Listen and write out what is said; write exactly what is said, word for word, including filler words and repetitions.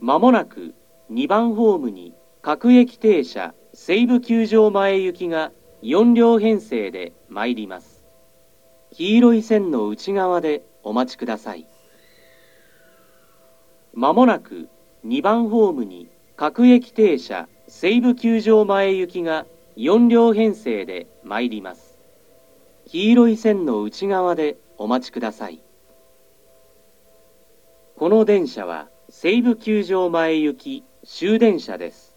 まもなくにばんホームに各駅停車西武球場前行きがよん両編成で参ります。黄色い線の内側でお待ちください。まもなくにばんホームに各駅停車西武球場前行きがよん両編成で参ります。黄色い線の内側でお待ちください。この電車は西武球場前行き終電車です。